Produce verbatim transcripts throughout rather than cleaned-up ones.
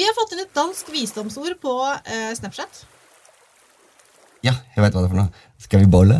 Vi har fått inn et dansk visdomsord på uh, Snapchat. Ja, jeg vet hva det er for noe. Skal vi bolle?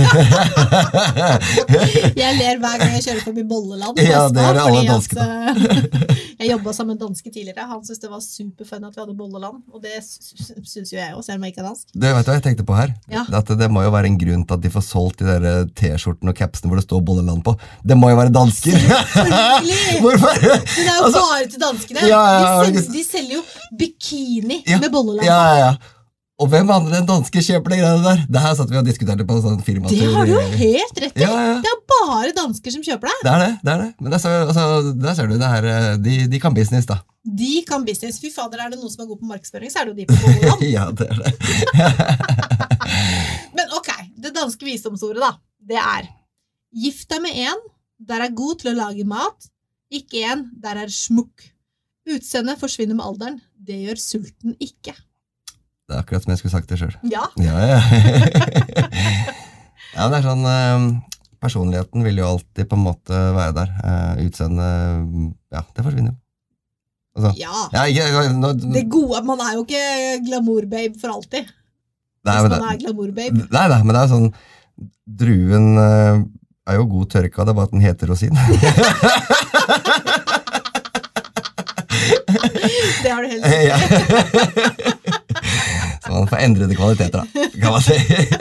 Jeg ler hver gang jeg kjører forbi Bolleland. Ja, det er alle danske da. Jeg jobbet sammen med danske tidligere. Han synes det var superfun at vi hadde Bolleland, og det synes jo jeg også, selv om jeg ikke er dansk. Det vet du hva jeg tenkte på her? Ja. At det må jo være en grunn til at de får solgt de der T-skjortene og capsene hvor det står Bolleland på. Det må jo være dansker. Hvorfor? Men det er jo altså, bare til danskene. Ja, ja, de, selger, de selger jo bikini ja, med Bolleland. Ja, ja, ja. Og hvem andre enn danske kjøper de greiene der? Det her satt vi og diskuterte på en sånn firma. Det har du jo helt rett i. Ja, ja. Det er bare dansker som kjøper det. Det er det, det er det. Men der, altså, der ser du det her, de, de kan business da. De kan business. Fy fader, er det noen som er god på markedsføring, så er det jo de på Bolleland. Ja, det er det. Men ok, det danske visdomsordet da, det er gift deg med en, der er god til å lage mat, ikke en, der er smukk. Utseendet forsvinner med alderen, det gjør sulten ikke. Det er akkurat som jeg skulle sagt det selv. Ja. Ja, ja. Ja, det er sånn, personligheten vil jo alltid på en måte være der. Utseende, ja, det forsvinner jo. Altså, ja, ja ikke, nå, det gode, man er jo ikke glamour-babe for alltid. Nei, hvis man det, er glamour-babe. Nei, nei, men det er sånn, druen er jo god tørka, det er bare at den heter rosin. Det har du helt rett. Ja. Så man får endrede kvaliteter da, kan man si.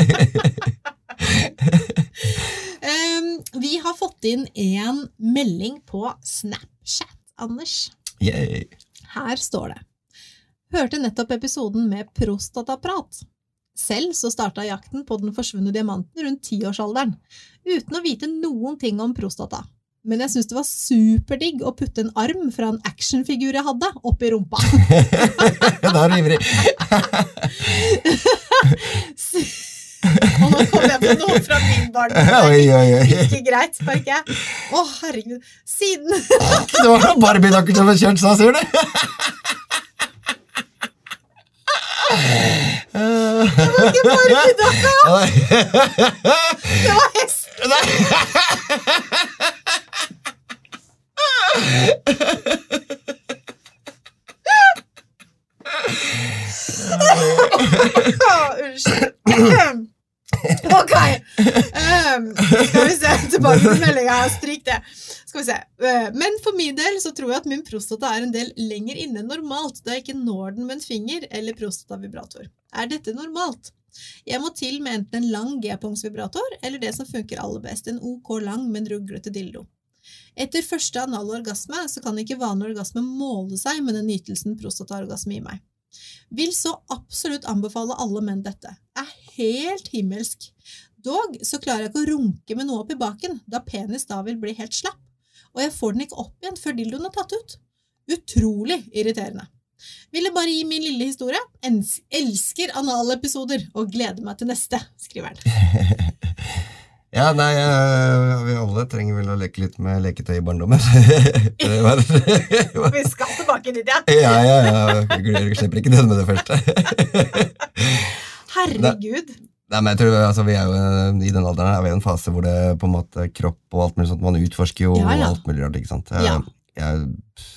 um, vi har fått inn en melding på Snapchat, Anders. Yay. Her står det. Hørte nettopp episoden med prostataprat. Selv så startet jakten på den forsvunne diamanten rundt tiårsalderen, uten å vite noen ting om prostata. Men jeg synes det var superdigg å putte en arm fra en actionfigur jeg hadde opp i rumpa. Det er ivrig. Og nå kommer jeg på noe fra min barn. Oi, oi, oi. Ikke greit, merker jeg. Å, herregud. Siden... Det var noen Barbie-dokker som har kjørt, så sier du. Det var ikke Barbie-dokker. Det var hesten. Unnskyld. Ok, um, skal vi se tilbake til meldingen, stryk det. Skal vi se. Uh, men for min del så tror jeg at min prostata er en del lenger inne enn normalt, da jeg ikke når den med en finger eller prostatavibrator. Er dette normalt? Jeg må til med enten en lang G-punktsvibrator eller det som funker aller best, en OK lang, men ruglete dildo. Etter første analorgasme så kan ikke vanlig orgasme måle seg med den nytelsen prostataorgasme i meg. Vil så absolutt anbefale alle menn dette. Er helt himmelsk. Dog så klarer jeg ikke å runke med noe opp i baken, da penis da vil bli helt slapp. Og jeg får den ikke opp igjen før dildoen er tatt ut. Utrolig irriterende. Ville bare gi min lille historie. Elsker analepisoder og gleder meg til neste, skriver han. Ja, nei, vi alle trenger vel å leke litt med leketøy i barndommen. Vi skal tilbake dit, ja. Ja, ja, ja. Jeg slipper ikke det med det første. Herregud. Nei, men jeg tror, altså, vi er jo i den alderen er vi i en fase hvor det på en måte kropp og alt mulig sånt, man utforsker jo ja, ja. Alt mulig rart, ikke sant? Jeg, ja. Jeg,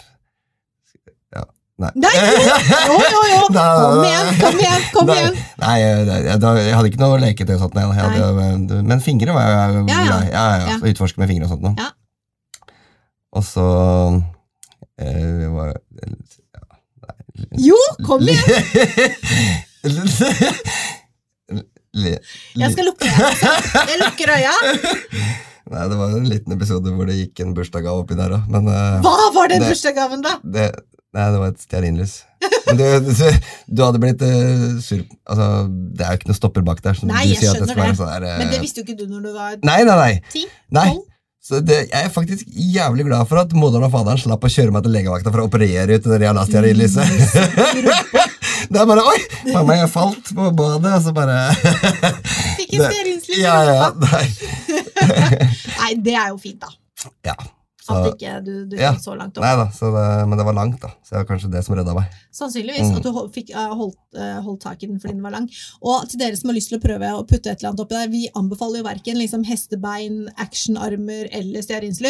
Nei. Nei, jo, jo, jo, kom igjen, kom igjen, kom nei, igjen. Nei, jeg, jeg, jeg hadde ikke noe leketøy og sånt, jeg hadde, men fingre var jeg, ja, ja, ja, ja, så utforske med fingre og sånt nå. Ja. Og så, eh, var, ja, nei, jo, kom igjen. Jeg skal lukke øya, jeg lukker øya. Nei, det var en liten episode hvor det gikk en bursdagsgave oppi der også, men... Uh, Hva var den bursdagsgaven da? Det... Nei, det var et stearinlys. Du, du, du hadde blitt uh, sur... Altså, det er jo ikke noe stopper bak der. Nei, jeg skjønner det. det. Sånn der, uh, men det visste jo ikke du når du var... Nei, nei, nei. Ti? Nei. Så det, jeg er faktisk jævlig glad for at moderen og faderen slapp å kjøre meg til legevakta for å operere ut det jævla stearinlyset. Det er bare, oi, mamma, jeg falt på badet, og så bare... Fikk en stearinslys. Ja, ja, nei. Nei, det er jo fint da. Ja. Så, at ikke du, du ja, kom så langt opp. Nei da, så det, men det var langt da. Så det var kanskje det som reddet meg. Sannsynligvis, mm. at du hold, fikk uh, holdt, uh, holdt tak i den fordi den var lang. Og til dere som har lyst til å prøve å putte et eller annet oppi der, vi anbefaler jo hverken liksom hestebein, actionarmer eller stearinslys.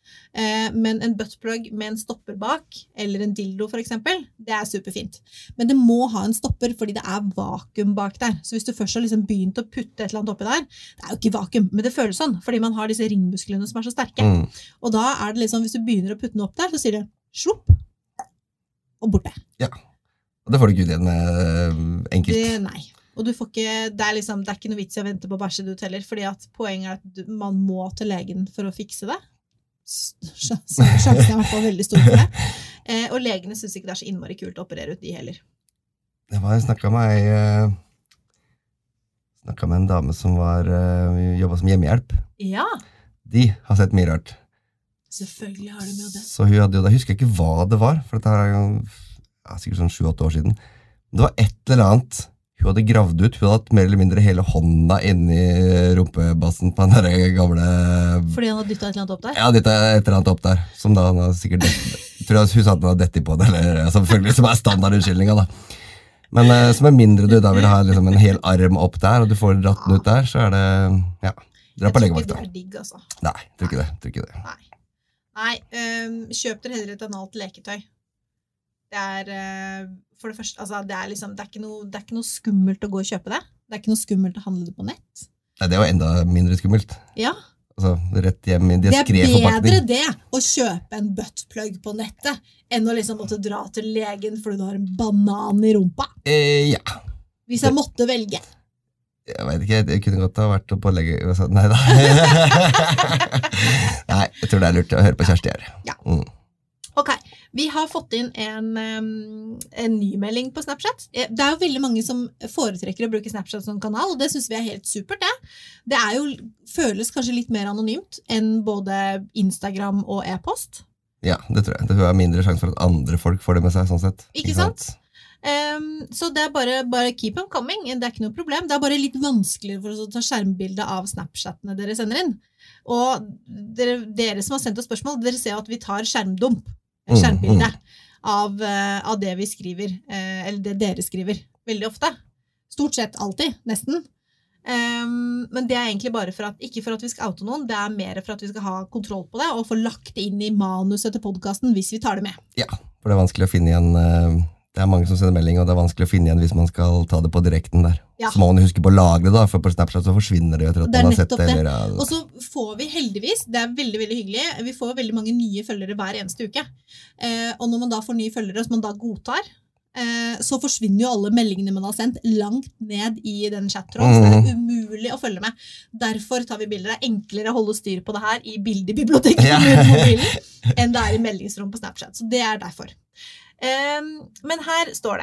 Eh, men en buttplug med en stopper bak, eller en dildo for eksempel, det er superfint. Men det må ha en stopper, fordi det er vakuum bak der. Så hvis du først har liksom begynt å putte et eller annet oppi der, det er jo ikke vakuum, men det føles sånn, fordi man har disse ringmusklene som er så sterke. Mm. Og da er det liksom, hvis du begynner å putte den opp der, så sier det, slupp, og borte. Ja, og det får du ikke ut igjen med enkelt. Det, nei. Og du får ikke, det er liksom, det er ikke noe vits i å vente på bæsje du teller, fordi at poenget er at man må til legen for å fikse det. Sjansen er i hvert fall veldig stor for det. Eh, og legene synes ikke det er så innmari kult å operere ut de heller. Det var, jeg snakket med jeg snakket med en dame som var, jobbet som hjemmehjelp. Ja. De har sett mye rart. Selvfølgelig har de jo det. Så hun hadde jo, da husker jeg ikke hva det var, for dette er ja, sikkert sånn sju-åtte år siden. Det var et eller annet hun hadde gravd ut, hun hadde hatt mer eller mindre hele hånda inni rumpebassen på den der gamle... Fordi han hadde dyttet et eller annet opp der? Ja, dyttet et eller annet opp der, som da han hadde sikkert dett, tror jeg hun sa at han hadde dettet på det, eller selvfølgelig, som er standardunnskyldninga da. Men uh, som er mindre du da vil ha liksom, en hel arm opp der, og du får dratt den ut der, så er det, ja, dra på legevakta. Jeg tror ikke det er digg, altså. Nei, jeg tror ikke det, tror ikke det. Nei, Nei um, kjøp dere heller et analt leketøy. Det er, for det første, altså, det er liksom, det er ikke noe, det er ikke noe skummelt å gå og kjøpe det. Det er ikke noe skummelt å handle det på nett. Nei, det er jo enda mindre skummelt. Ja. Altså, rett hjem i diskret forpakning. Det er bedre det å kjøpe en buttplug på nettet, enn å liksom måtte dra til legen fordi du har en banan i rumpa. Eh, ja. Hvis jeg måtte velge. Jeg vet ikke, jeg kunne godt ha vært på lege... Nei da. Nei, jeg tror det er lurt å høre på Kjersti her. Ja. Mm. Ok, vi har fått inn en, en ny melding på Snapchat. Det er jo veldig mange som foretrekker å bruke Snapchat som kanal, og det synes vi er helt supert, det. Det er jo, føles kanskje litt mer anonymt enn både Instagram og e-post. Ja, det tror jeg. Det er mindre sjanse for at andre folk får det med seg, sånn sett. Ikke, ikke sant? sant? Um, så det er bare, bare keep them coming, det er ikke noe problem. Det er bare litt vanskeligere for oss å ta skjermbilde av Snapchatene dere sender inn. Og dere, dere som har sendt oss spørsmål, dere ser at vi tar skjermdump. Skjermbilde mm, mm. Av, uh, av det vi skriver, uh, eller det dere skriver, veldig ofte. Stort sett alltid, nesten. Um, men det er egentlig bare for at, ikke for at vi skal oute noen, det er mer for at vi skal ha kontroll på det, og få lagt det inn i manuset til podcasten hvis vi tar det med. Ja, for det er vanskelig å finne igjen, uh, det er mange som sender melding, og det er vanskelig å finne igjen hvis man skal ta det på direkten der. Ja. Så må man huske på å lagre da, for på Snapchat så forsvinner det jo etter at det man har sett det. det. Eller, ja. Og så får vi heldigvis, det er veldig, veldig hyggelig, vi får veldig mange nye følgere hver eneste uke. Eh, og når man da får nye følgere, som man da godtar, eh, så forsvinner jo alle meldingene man har sendt langt ned i den chat-tråden, mm. så det er umulig å følge med. Derfor tar vi bilder. Det er enklere å holde styr på det her i bildebiblioteket ja. Med mobilen, enn det er i meldingsrom på Snapchat. Så det er derfor. Um, men her står det.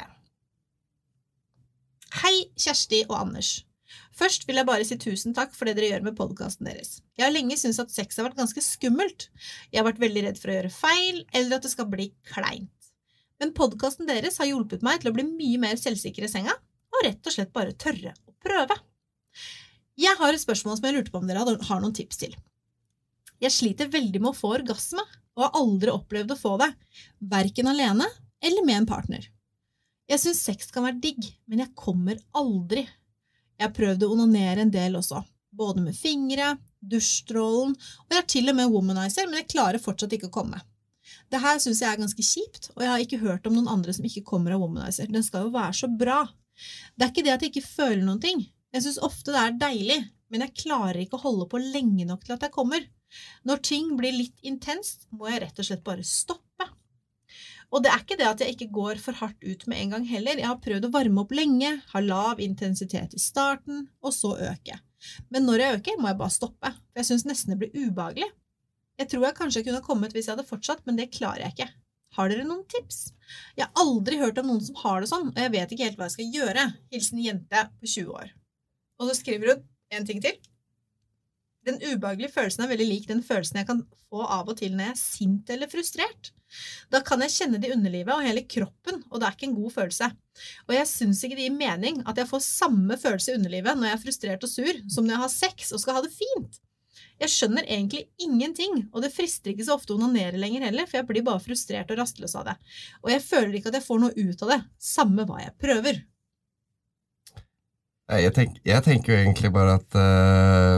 Hei Kjersti og Anders. Først vil jeg bare si tusen takk for det dere gjør med podcasten deres. Jeg har lenge syntes at sex har vært ganske skummelt. Jeg har vært veldig redd for å gjøre feil, eller at det skal bli kleint. Men podcasten deres har hjulpet meg til å bli mye mer selvsikker i senga, og rett og slett bare tørre å prøve. Jeg har et spørsmål som jeg lurte på om dere har noen tips til. Jeg sliter veldig med å få orgasme, og har aldri opplevd å få det, hverken alene eller med en partner. Jeg synes sex kan være digg, men jeg kommer aldri. Jeg har prøvd å onanere en del også, både med fingre, dusjstrålen, og jeg har til og med womanizer, men jeg klarer fortsatt ikke å komme. Det her synes jeg er ganske kjipt, og jeg har ikke hørt om noen andre som ikke kommer av womanizer. Den skal jo være så bra. Det er ikke det at jeg ikke føler noen ting. Jeg synes ofte det er deilig, men jeg klarer ikke å holde på lenge nok til at jeg kommer. Når ting blir litt intenst, må jeg rett og slett bare stoppe. Og det er ikke det at jeg ikke går for hardt ut med en gang heller. Jeg har prøvd å varme opp lenge, ha lav intensitet i starten, og så øke. Men når jeg øker, må jeg bare stoppe, for jeg synes nesten det blir ubehagelig. Jeg tror jeg kanskje kunne kommet hvis jeg hadde fortsatt, men det klarer jeg ikke. Har dere noen tips? Jeg har aldri hørt om noen som har det sånn, og jeg vet ikke helt hva jeg skal gjøre. Hilsen jente på tjue år. Og så skriver hun en ting til. Den ubehagelige følelsen er veldig lik den følelsen jeg kan få av og til når jeg er sint eller frustrert. Da kan jeg kjenne det i underlivet og hele kroppen, og det er ikke en god følelse. Og jeg synes ikke det gir mening at jeg får samme følelse i underlivet når jeg er frustrert og sur, som når jeg har sex og skal ha det fint. Jeg skjønner egentlig ingenting, og det frister ikke så ofte å onanere lenger heller, for jeg blir bare frustrert og rastløs av det. Og jeg føler ikke at jeg får noe ut av det, samme hva jeg prøver. Jeg, tenk, jeg tenker jo egentlig bare at uh,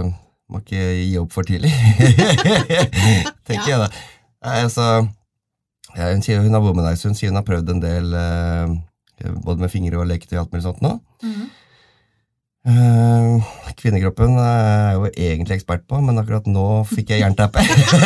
må ikke gi opp for tidlig. Tenker ja. jeg da. Nei, altså, ja, hun sier hun har womanizer, hun sier hun har prøvd en del, uh, både med fingre og leketøy og alt mulig sånt nå. Mm. Uh, kvinnekroppen er jo egentlig ekspert på, men akkurat nå fikk jeg jerntappe.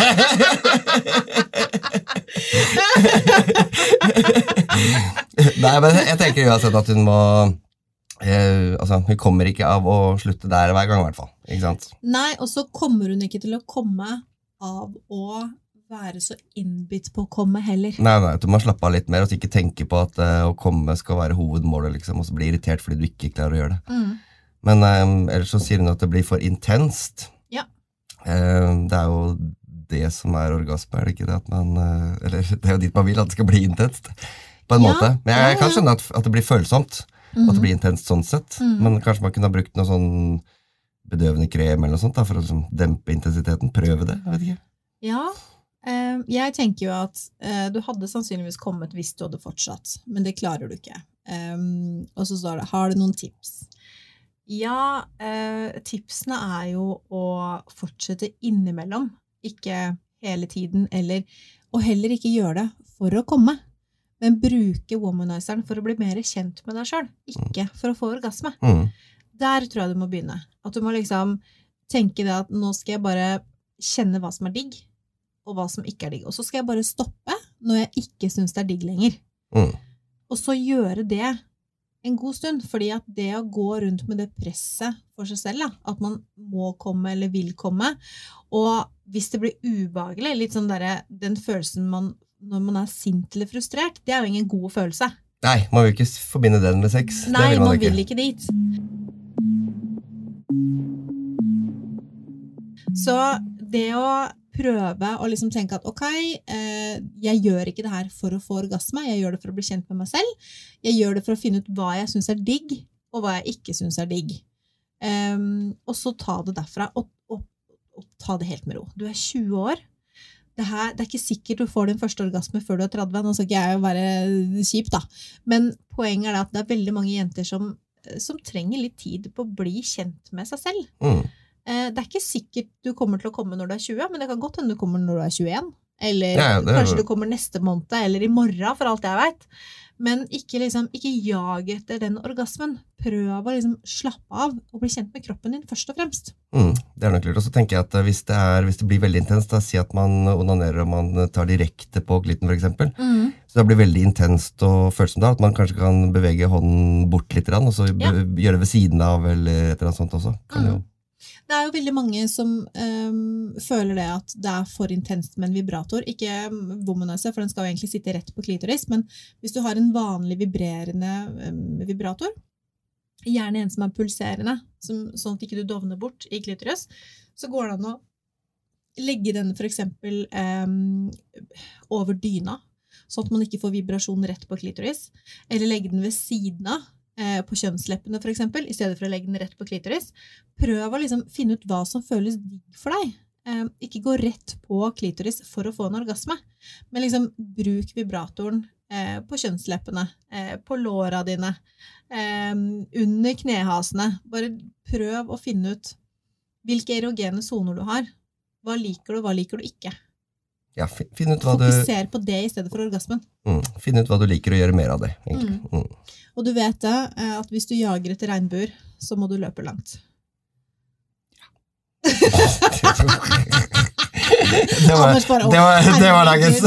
Nei, men jeg tenker uansett at hun må eh, altså, hun kommer ikke av å slutte der hver gang i hvert fall, ikke sant? Nei, og så kommer hun ikke til å komme av å være så innbitt på å komme heller. Nei, nei, du må slappe av litt mer og ikke tenke på at uh, å komme skal være hovedmålet, liksom, og så bli irritert fordi du ikke klarer å gjøre det. Mm. Men um, ellers så sier hun at det blir for intenst. Ja. Uh, det er jo det som er orgasme, er det ikke det at man, uh, eller det er jo dit man vil at det skal bli intenst, på en ja. måte. Men jeg, jeg kan skjønne at, at det blir følsomt, mm-hmm. at det blir intenst sånn sett, mm. men kanskje man kunne ha brukt noe sånn bedøvende krem eller noe sånt da, for å liksom, dempe intensiteten, prøve det, jeg vet ikke. Ja, uh, jeg tenker jo at uh, du hadde sannsynligvis kommet hvis du hadde fortsatt, men det klarer du ikke. Um, og så står det, har du noen tips? Ja, uh, tipsene er jo å fortsette innimellom, ikke hele tiden, eller, og heller ikke gjøre det for å komme, men bruke womanizeren for å bli mer kjent med deg selv, ikke for å få orgasme. Mm. Der tror jeg du må begynne. At du må liksom tenke det at nå skal jeg bare kjenne hva som er digg, og hva som ikke er digg. Og så skal jeg bare stoppe når jeg ikke synes det er digg lenger. Mm. Og så gjøre det en god stund, fordi at det å gå rundt med det presset for seg selv, da, at man må komme eller vil komme, og hvis det blir ubehagelig, litt sånn der, den følelsen man, når man er sint eller frustrert, det er jo ingen god følelse. Nei, man vil ikke forbinde den med sex. Nei, det vil man, man ikke. vil ikke dit. Så det å prøve å liksom tenke at ok, eh, jeg gjør ikke det her for å få orgasme, jeg gjør det for å bli kjent med meg selv, jeg gjør det for å finne ut hva jeg synes er digg, og hva jeg ikke synes er digg. Um, og så ta det derfra, og, og, og ta det helt med ro. Du er tjue år, det, her, det er ikke sikkert du får din første orgasme før du er tretti, nå skal ikke jeg jo være kjip da, men poenget er at det er veldig mange jenter som, som trenger litt tid på å bli kjent med seg selv. Mm. Det er ikke sikkert du kommer til å komme når du er tjue, men det kan godt hende du kommer når du er tjueen, eller ja, ja, kanskje du kommer neste måned, eller i morgen, for alt jeg vet. Men ikke, liksom, ikke jag etter den orgasmen. Prøv å liksom slappe av og bli kjent med kroppen din først og fremst. Mm, det er nok lurt. Og så tenker jeg at hvis det, er, hvis det blir veldig intenst, da, si at man onanerer og man tar direkte på klitten for eksempel, mm. så det blir veldig intenst og følsomt da, at man kanskje kan bevege hånden bort litt, og så ja. gjøre det ved siden av, eller et eller annet sånt også. Kan mm. jo Det er jo veldig mange som um, føler det at det er for intenst med en vibrator, ikke womanizer, for den skal jo egentlig sitte rett på klitoris, men hvis du har en vanlig vibrerende um, vibrator, gjerne en som er pulserende, som, sånn at ikke du dovner bort i klitoris, så går det an å legge den for eksempel um, over dyna, sånn at man ikke får vibrasjon rett på klitoris, eller legge den ved siden av, på kjønnsleppene for eksempel, i stedet for å legge den rett på klitoris. Prøv å liksom finne ut hva som føles digg for deg. Eh, ikke gå rett på klitoris for å få en orgasme, men liksom bruk vibratoren eh, på kjønnsleppene, eh, på låra dine, eh, under knehasene. Bare prøv å finne ut hvilke erogene zoner du har. Hva liker du, hva liker du ikke? Ja, finn ut hva du... Fokuser på det i stedet for orgasmen. Mm, finn ut hva du liker å gjøre mer av det, egentlig. Mm. Mm. Og du vet det, at hvis du jager etter regnbuer, så må du løpe langt. det var, det var, det var dagens.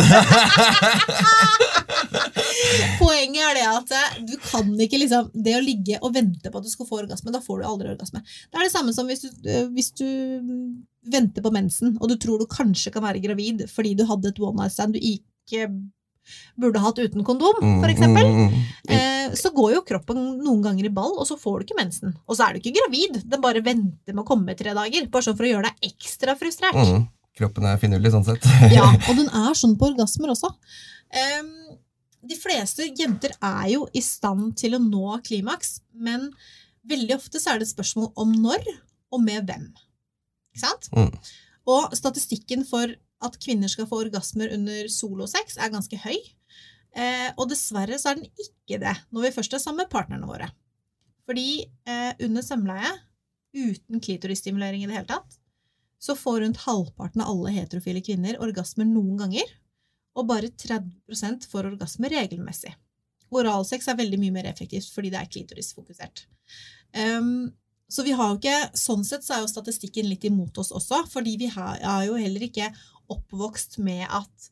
Poenget er det at du kan ikke liksom, det å ligge og vente på at du skal få orgasme, da får du aldri orgasme. Det er det samme som hvis du, hvis du venter på mensen, og du tror du kanskje kan være gravid, fordi du hadde et one night stand du ikke burde hatt uten kondom, for eksempel. Mm, mm, mm. Eh, så går jo kroppen noen ganger i ball, og så får du ikke mensen. Og så er du ikke gravid, den bare venter med å komme tre dager, bare sånn for å gjøre deg ekstra frustrert. Mm, kroppen er finurlig sånn sett. Ja, og den er sånn på orgasmer også. Um, de fleste jenter er jo i stand til å nå klimaks, men veldig ofte så er det et spørsmål om når, og med hvem. Ikke sant? Mm. Og statistikken for at kvinner skal få orgasmer under solosex er ganske høy, eh, og dessverre så er den ikke det når vi først er sammen med partnerne våre. Fordi eh, under sømleie, uten klitorisstimulering i det hele tatt, så får rundt halvparten av alle heterofile kvinner orgasmer noen ganger, og bare tretti prosent får orgasmer regelmessig. Oralsex er veldig mye mer effektivt, fordi det er klitorisfokusert. Um, så vi har jo ikke, sånn sett så er jo statistikken litt imot oss også, fordi vi har, er jo heller ikke oppvokst med at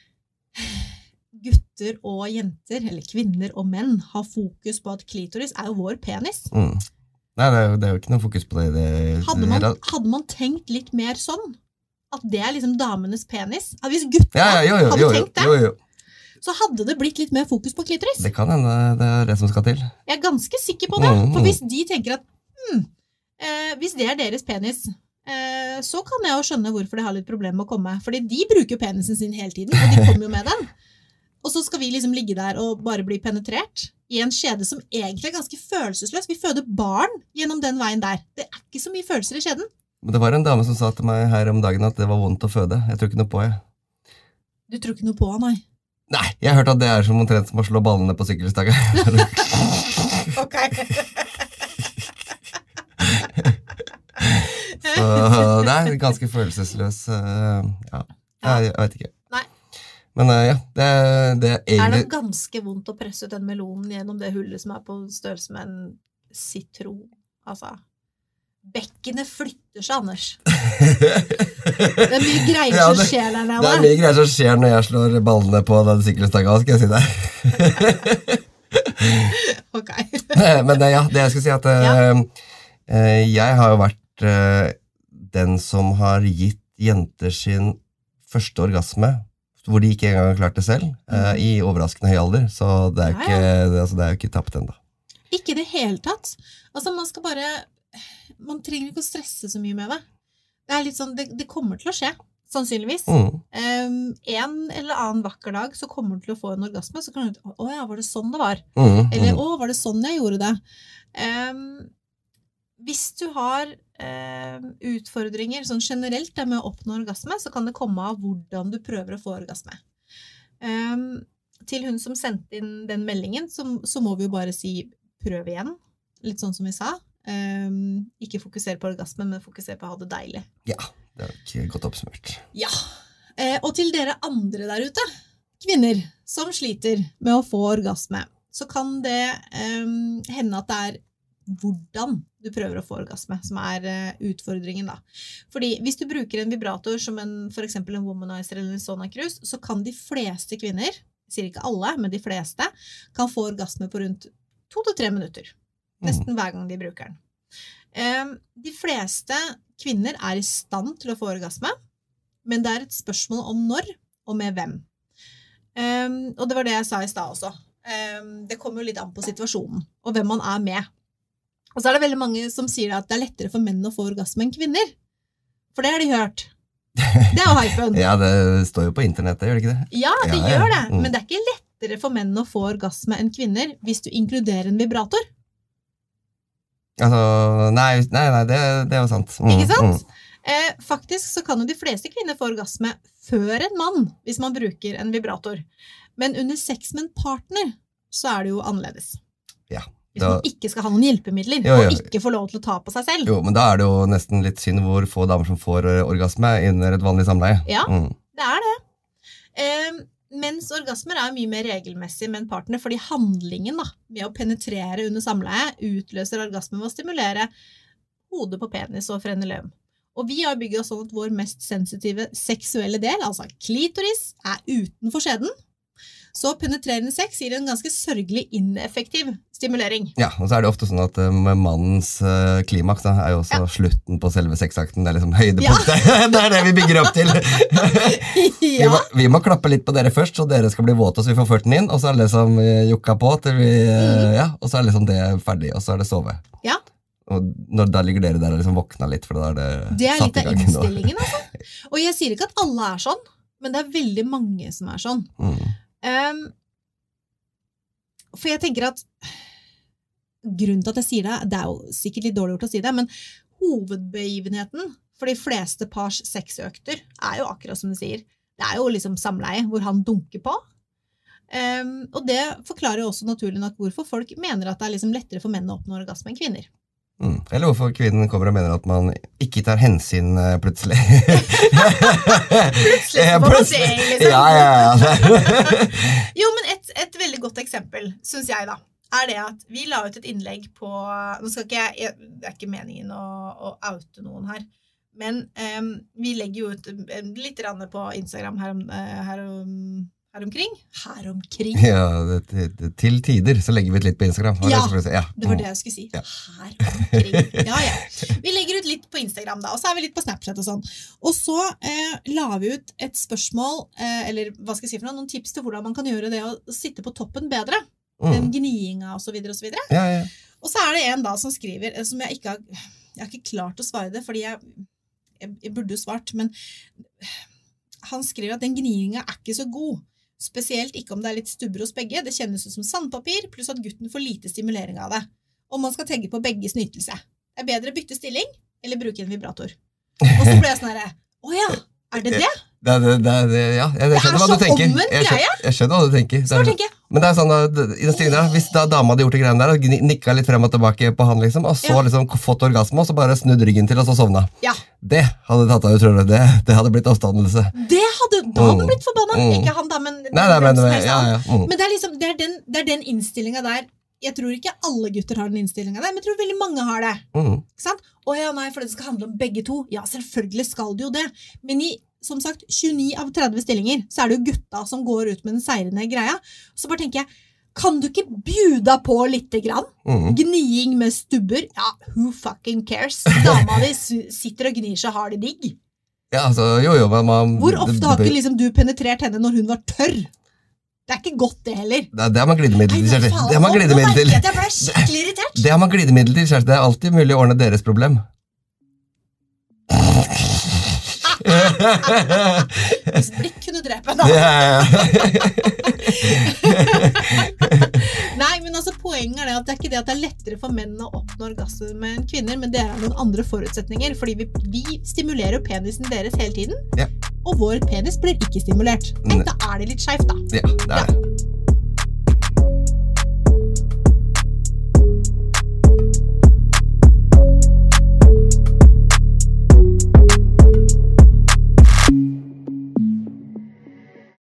gutter og jenter, eller kvinner og menn, har fokus på at klitoris er jo vår penis. Mm. Nei, det er, jo, det er jo ikke noe fokus på det. det hadde, man, hadde man tenkt litt mer sånn? At det er liksom damenes penis? At hvis gutta ja, ja, jo, jo, hadde jo, tenkt det, jo, jo. så hadde det blitt litt mer fokus på klitoris. Det kan hende, det er det som skal til. Jeg er ganske sikker på det. Mm, mm. For hvis de tenker at, hmm, eh, hvis det er deres penis, eh, så kan jeg jo skjønne hvorfor de har litt problem med å komme. Fordi de bruker penisen sin hele tiden, og de kommer jo med den. Og så skal vi liksom ligge der og bare bli penetrert i en skjede som egentlig er ganske følelsesløs. Vi føder barn gjennom den veien der. Det er ikke så mye følelser i skjeden. Men det var en dame som sa til meg her om dagen at det var vondt å føde. Jeg tror ikke noe på, jeg. Du tror ikke noe på, nei? Nei, jeg har hørt at det er som omtrent som å slå ballene på sykkelstaga. Ok. Så det er ganske følelsesløs. Ja, jeg, jeg vet ikke. Nei. Men ja, det, det er egentlig... Er det ganske vondt å presse ut den melonen gjennom det hullet som er på størrelse med en sitron? Altså, bekkenet flytter seg, Anders. Det er mye greier ja, det, som skjer der nede. Det er mye greier som skjer når jeg slår ballene på den sykkelstaga, skal jeg si det. Ok. Men ja, det jeg skal si at ja. uh, jeg har jo vært uh, den som har gitt jenter sin første orgasme hvor de ikke engang har klart det selv, mm. uh, i overraskende høy alder, så det er jo ikke, ja, ja. det, altså, det er jo ikke tapt enda. Ikke det hele tatt. Altså, man skal bare, man trenger ikke å stresse så mye med det. Det er litt sånn, det, det kommer til å skje, sannsynligvis. Mm. Um, en eller annen vakker dag så kommer du til å få en orgasme, så kan du, å ja, var det sånn det var? Mm. Eller, å, var det sånn jeg gjorde det? Um, hvis du har eh, utfordringer sånn generelt det med å oppnå orgasme, så kan det komme av hvordan du prøver å få orgasme. Um, til hun som sendte inn den meldingen, så, så må vi jo bare si prøv igjen, litt sånn som vi sa. Um, ikke fokusere på orgasme, men fokusere på å ha det deilig. Ja, det er ikke godt oppsummert. Ja, eh, og til dere andre der ute, kvinner som sliter med å få orgasme, så kan det um, hende at det er hvordan du prøver å få orgasme, som er uh, utfordringen da. Fordi hvis du bruker en vibrator som en, for eksempel en womanizer eller en Sonacruise, så kan de fleste kvinner, jeg sier ikke alle, men de fleste, kan få orgasme på rundt to til tre minutter. Nesten hver gang de bruker den. Um, de fleste kvinner er i stand til å få orgasme, men det er et spørsmål om når og med hvem. Um, og det var det jeg sa i sted også. Um, det kommer jo litt an på situasjonen, og hvem man er med. Og så er det veldig mange som sier at det er lettere for menn å få orgasme enn kvinner. For det har de hørt. Det er jo hypen. Ja, det står jo på internettet, gjør det ikke det? Ja, det ja, gjør ja. det. Mm. Men det er ikke lettere for menn å få orgasme enn kvinner hvis du inkluderer en vibrator. Altså, nei, nei, nei det, det er jo sant. Mm, ikke sant? Mm. Eh, faktisk så kan jo de fleste kvinner få orgasme før en mann, hvis man bruker en vibrator. Men under sex med en partner, så er det jo annerledes. Ja. Hvis man ikke skal ha noen hjelpemidler, jo, jo. Og ikke få lov til å ta på seg selv. Jo, men da er det jo nesten litt synd hvor få damer som får orgasme under et vanlig samleie. Ja, mm. det er det. Eh, mens orgasmer er mye mer regelmessig med en partner, fordi handlingen da, med å penetrere under samleie utløser orgasme ved å stimulere hodet på penis og frenulum. Og vi har bygget oss sånn at vår mest sensitive seksuelle del, altså klitoris, er utenfor skjeden. Så penetrerende sex gir en ganske sørgelig ineffektiv stimulering. Ja, og så er det ofte sånn at med mannens uh, klimaks da, er jo også ja. Slutten på selve sexakten. Det er liksom høydepunktet. Ja. Det er det vi bygger opp til. Ja. vi, må, vi må klappe litt på dere først, så dere skal bli våte, så vi får ført den inn, og så er det liksom jukka på, til vi, mm. ja, og så er det liksom det ferdig, og så er det sove. Ja. Og når, da ligger dere der og liksom våkna litt, for da er det, det er litt av innstillingen, altså. Og jeg sier ikke at alle er sånn, men det er veldig mange som er sånn. Mm. Um, for jeg tenker at grunnen til at jeg sier det, det er jo sikkert litt dårlig gjort å si det, men hovedbegivenheten for de fleste pars sexøkter er jo akkurat som du sier. Det er jo liksom samleie hvor han dunker på. Um, og det forklarer jo også naturlig nok hvorfor folk mener at det er liksom lettere for menn å oppnå orgasme enn kvinner. Mm. Eller hvorfor kvinnen kommer og mener at man ikke tar hensyn uh, plutselig. Plutselig så må man se, liksom. Ja, ja, ja. Jo, men et, et veldig godt eksempel, synes jeg da, er det at vi la ut et innlegg på, nå skal ikke jeg, jeg det er ikke meningen å, å oute noen her, men um, vi legger jo ut um, litt rann på Instagram her, om, uh, her, um, her omkring. Her omkring. Ja, det, det, til tider så legger vi ut litt på Instagram. Ja, det, ja, det var det jeg skulle si. Ja. Her omkring. Ja, ja. Vi legger ut litt på Instagram da, og så er vi litt på Snapchat og sånn. Og så eh, la vi ut et spørsmål, eh, eller hva skal jeg si for noe, noen tips til hvordan man kan gjøre det å sitte på toppen bedre. Mm. Den gniinga og så videre og så videre. Ja, ja. Og så er det en da som skriver, som jeg ikke har, jeg har ikke klart å svare det, fordi jeg, jeg, jeg burde jo svart, men han skriver at den gniinga er ikke så god. Spesielt ikke om det er litt stubber hos begge. Det kjennes ut som sandpapir, pluss at gutten får lite stimulering av det. Og man skal tenke på begges nytelse. Det er bedre å bytte stilling, eller bruke en vibrator. Og så ble jeg sånn her, åja, er det det? Det, det, det, det, ja, jeg, jeg skjønner hva du tenker. Det er så omvendt greie. Jeg, jeg skjønner hva du tenker. Så hva tenker jeg? Men det er sånn at i den stillingen der, hvis da dama hadde gjort det greiene der, og nikket litt frem og tilbake på han liksom, og så ja. liksom fått orgasme, og så bare snudd ryggen til, og så sovna. Ja. Det hadde tatt av, tror jeg. Det, det hadde blitt avstandelse. Det hadde, da hadde han blitt forbannet. Mm. Ikke han da, men... Nei, nei, men, men, ja, ja. Mm. Men det er liksom, det er den, det er den innstillingen der. Jeg tror ikke alle gutter har den innstillingen der, men jeg tror veldig mange har det. Mm. Ikke sant? Åja, nei, for det skal handle om begge to. Ja, selvfølgelig skal det jo det. Men i, som sagt, tjueni av tretti stillinger, så er det jo gutta som går ut med den seirende greia. Så bare tenker jeg, kan du ikke bjuda på litt grann? Mm. Gniing med stubber? Ja, who fucking cares? Dama di sitter og gnir seg har det digg. Ja, altså, jo, jo, men man... Hvor ofte har ikke liksom du penetrert henne når hun var tørr? Det er ikke godt det heller. Det, det har man glidemiddel til, Kjersti. Det har man glidemiddel til. Jeg ble skikkelig irritert. Det, det har man glidemiddel til, Kjersti. Det er alltid mulig å ordne deres problem. Hvis blikk kunne drepe da. Ja, ja. Nei, men altså poenget er det at det er ikke det at det er lettere for menn å oppnå orgasme enn kvinner, men det er noen andre forutsetninger, fordi vi, vi stimulerer penisen deres hele tiden, ja. Og vår penis blir ikke stimulert. Nei, da er det litt skjevt da. Ja, det er det. Ja.